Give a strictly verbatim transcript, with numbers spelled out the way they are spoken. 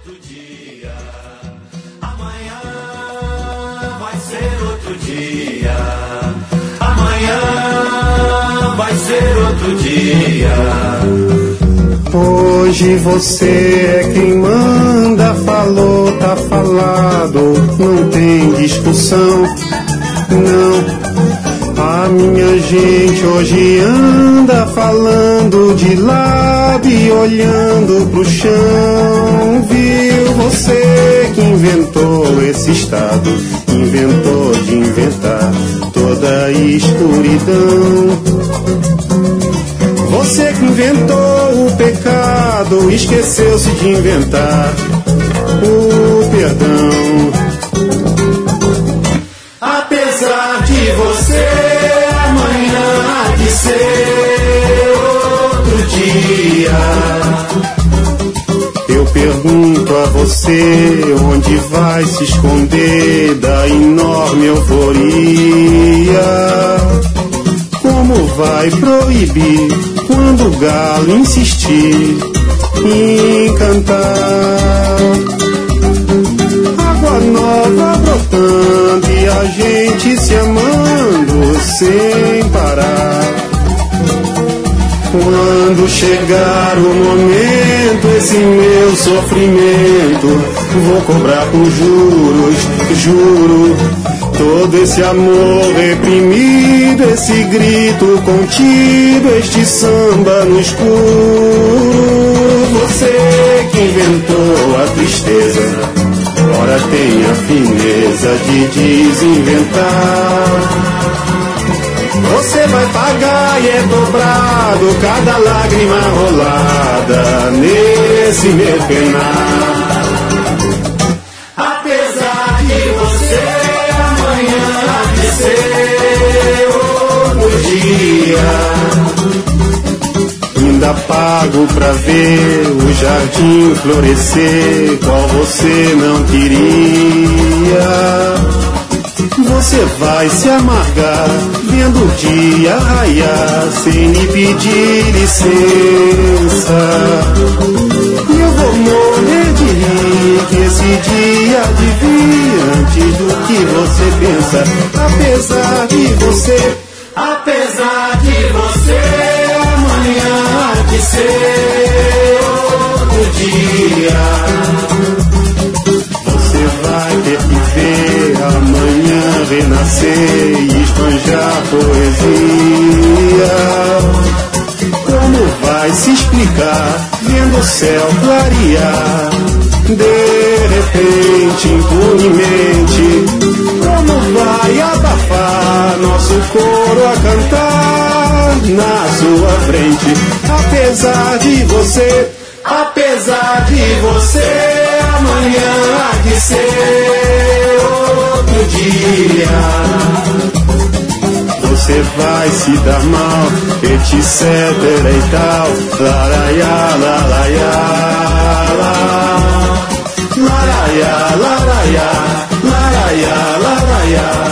outro dia. Amanhã vai ser outro dia. Amanhã vai ser outro dia. Hoje você é quem manda, falou, tá falado, não tem discussão, não. A minha gente hoje anda falando de lado e olhando pro chão. Viu você que inventou esse estado, inventou de inventar toda a escuridão. Você que inventou o pecado, esqueceu-se de inventar o perdão. Apesar de você, amanhã há de ser outro dia. Eu pergunto a você, onde vai se esconder da enorme euforia? Como vai proibir quando o galo insistir em cantar? Água nova brotando e a gente se amando sem parar. Quando chegar o momento, esse meu sofrimento vou cobrar com juros, juro. Todo esse amor reprimido, esse grito contido, este samba no escuro. Você que inventou a tristeza, ora tem a fineza de desinventar. Você vai pagar e é dobrado cada lágrima rolada nesse meu penar. Apesar de você, amanhã há de ser outro dia. Ainda pago pra ver o jardim florescer, qual você não queria. Você vai se amargar vendo o dia raiar sem me pedir licença. E eu vou morrer de rir que esse dia de vir antes do que você pensa. Apesar de você, apesar de você, amanhã há de ser outro dia. Você vai ter que ver amanhã renascer e esbanjar poesia. Como vai se explicar vendo o céu clarear de repente, impunemente? Como vai abafar nosso coro a cantar na sua frente? Apesar de você, apesar de você, amanhã há de ser outro dia. Você vai se dar mal, etc e tal. Laraiá, laraiá, laraiá, laraiá, laraiá, laraiá.